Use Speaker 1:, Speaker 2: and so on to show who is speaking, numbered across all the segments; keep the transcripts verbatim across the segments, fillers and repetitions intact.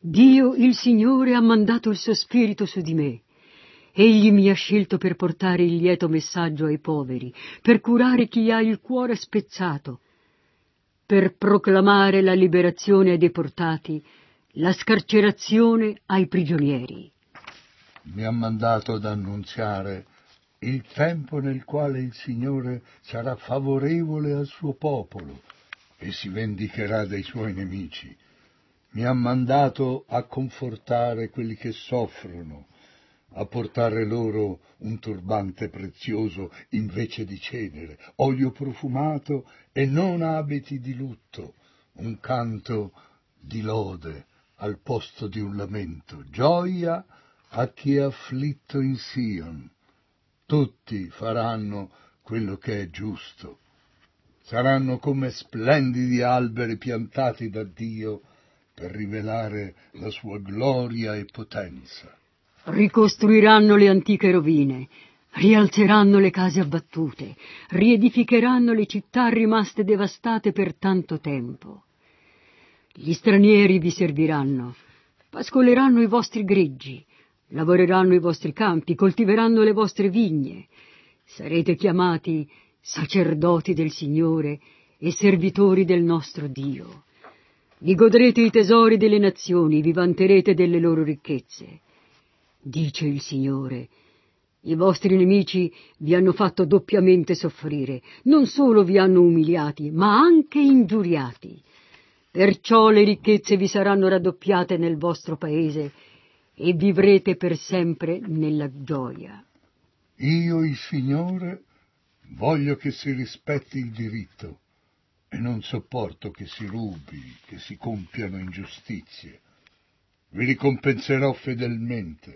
Speaker 1: Dio, il Signore, ha mandato il suo spirito su di me. Egli mi ha scelto per portare il lieto messaggio ai poveri, per curare chi ha il cuore spezzato, per proclamare la liberazione ai deportati, la scarcerazione ai prigionieri.
Speaker 2: Mi ha mandato ad annunziare il tempo nel quale il Signore sarà favorevole al suo popolo e si vendicherà dei suoi nemici. Mi ha mandato a confortare quelli che soffrono, a portare loro un turbante prezioso invece di cenere, olio profumato e non abiti di lutto, un canto di lode al posto di un lamento, gioia a chi è afflitto in Sion. Tutti faranno quello che è giusto. Saranno come splendidi alberi piantati da Dio per rivelare la sua gloria e potenza.
Speaker 1: Ricostruiranno le antiche rovine, rialzeranno le case abbattute, riedificheranno le città rimaste devastate per tanto tempo. Gli stranieri vi serviranno, pascoleranno i vostri greggi, lavoreranno i vostri campi, coltiveranno le vostre vigne. Sarete chiamati sacerdoti del Signore e servitori del nostro Dio. Vi godrete i tesori delle nazioni, vi vanterete delle loro ricchezze. Dice il Signore, i vostri nemici vi hanno fatto doppiamente soffrire, non solo vi hanno umiliati, ma anche ingiuriati. Perciò le ricchezze vi saranno raddoppiate nel vostro paese e vivrete per sempre nella gioia.
Speaker 2: Io, il Signore, voglio che si rispetti il diritto e non sopporto che si rubi, che si compiano ingiustizie. Vi ricompenserò fedelmente.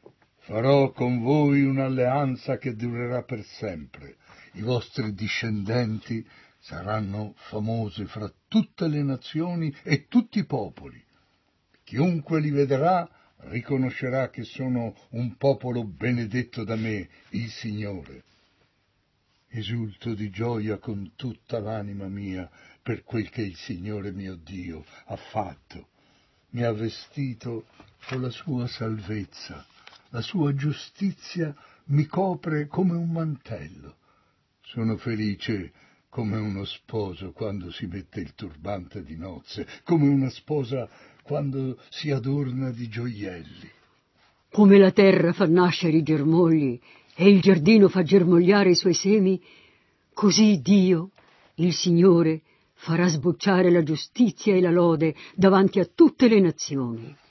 Speaker 2: Farò con voi un'alleanza che durerà per sempre. I vostri discendenti saranno famosi fra tutte le nazioni e tutti i popoli. Chiunque li vedrà riconoscerà che sono un popolo benedetto da me, il Signore. Esulto di gioia con tutta l'anima mia per quel che il Signore mio Dio ha fatto. Mi ha vestito con la sua salvezza, la sua giustizia mi copre come un mantello. Sono felice come uno sposo quando si mette il turbante di nozze, come una sposa quando si adorna di gioielli.
Speaker 1: Come la terra fa nascere i germogli e il giardino fa germogliare i suoi semi, così Dio, il Signore, farà sbocciare la giustizia e la lode davanti a tutte le nazioni.